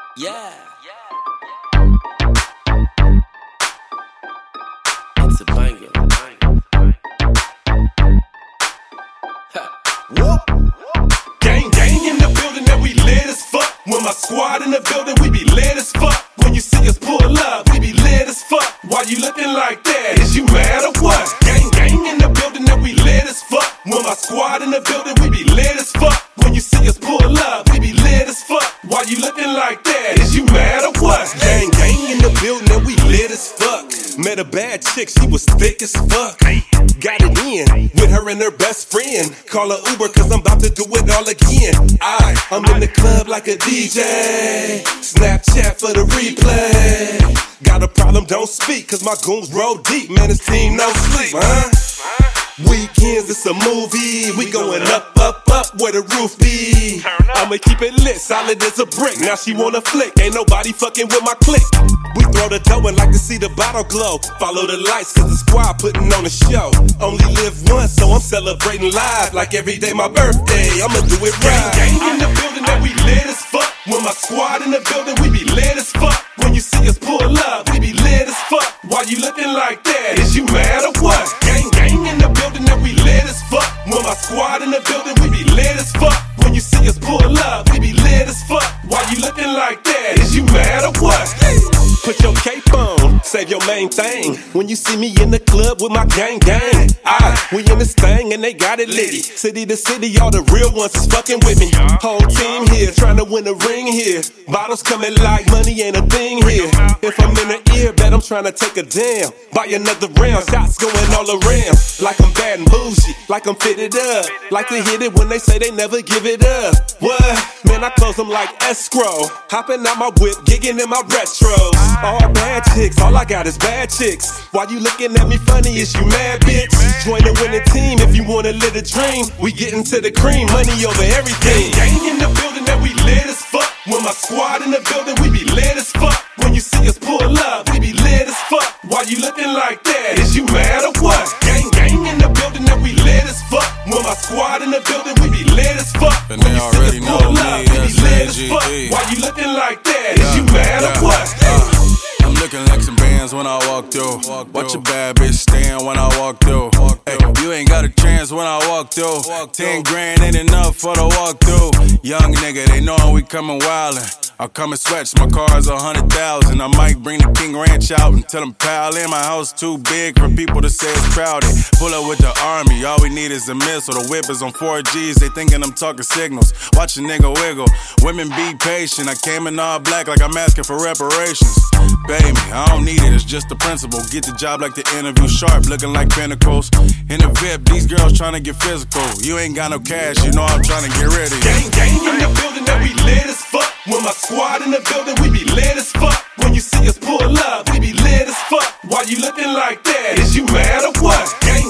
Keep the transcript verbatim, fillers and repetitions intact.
Yeah. It's a banger. Whoop. Gang, gang in the building and we lit as fuck. When my squad in the building, we be lit as fuck. When you see us pull up, we be lit as fuck. Why you looking like that? Is you mad or what? Gang, gang in the building and we lit as fuck. When my squad in the building, we be lit as fuck. When you see us pull up, we be lit as fuck. Why you looking like that? Is you mad or what? Gang, gang in the building and we lit as fuck. Met a bad chick, she was thick as fuck. Got it in with her and her best friend. Call her Uber cause I'm about to do it all again. I, I'm in the club like a D J. Snapchat for the replay. Got a problem, don't speak cause my goons roll deep. Man, this team no sleep, huh? Weekends, it's a movie. We going up, up, up where the roof be. I'ma keep it lit, solid as a brick. Now she wanna flick, ain't nobody fucking with my clique. We throw the dough and like to see the bottle glow. Follow the lights cause the squad putting on a show. Only live once, so I'm celebrating live. Like every day my birthday, I'ma do it right. Gang, gang in the building and we lit as fuck. When my squad in the building, we be lit as fuck. When you see us pull up, we be lit as fuck. Why you looking like that? Is you mad or what? Gang, gang in the building and we lit as fuck. When my squad in the building, we be lit as fuck. When you see us pull up, we be lit as fuck. Why you looking like that? Is you mad or what? Put your cape on, save your main thing. When you see me in the club with my gang gang, I, we in this thing and they got it litty. City to city, all the real ones is fucking with me. Whole team here, trying to win a ring here. Bottles coming like money ain't a thing here. If I'm in the ear, bet I'm trying to take a damn. Buy another round, shots going all around. Like I'm bad and bougie, like I'm fitted up. Like to hit it when they say they never give it up. What? Man, I close them like escrow. Hopping out my whip, gigging in my retros. All bad chicks, all I got is bad chicks. Why you looking at me funny? Is you mad, bitch? Join the winning team if you wanna live a dream. We getting to the cream, money over everything. Gang in the building and we lit as fuck. When my squad in the building, we be lit as fuck. When you see us pull up, we be lit as fuck. Why you looking like that? Is you mad or what? Gang, gang in the building and we lit as fuck. When my squad in the building, we be lit as fuck. And they already know me, we be lit as fuck. S A G E. Why you looking like that? Is you mad or what? I'm looking like some bands when I walk through. Watch a bad bitch stand when I walk through. Hey, you ain't got a chance when I walk through. Ten grand ain't enough for the walk through. Young nigga, they know we coming wildin'. I come in sweats, my car's a hundred thousand. I might bring the King Ranch out and tell them pile in. My house too big for people to say it's crowded. Pull up with the army, all we need is a missile. The whip is on four G's, they thinking I'm talking signals. Watch a nigga wiggle, women be patient. I came in all black like I'm asking for reparations. Baby, I don't need it, it's just the principle. Get the job like the interview sharp, looking like pinnacles. In the V I P, these girls trying to get physical. You ain't got no cash, you know I'm trying to get rid of you. Gang, gang in the building and we lit as fuck. When my squad in the building, we be lit as fuck. When you see us pull up, we be lit as fuck. Why you looking like that? Is you mad or what? Gang,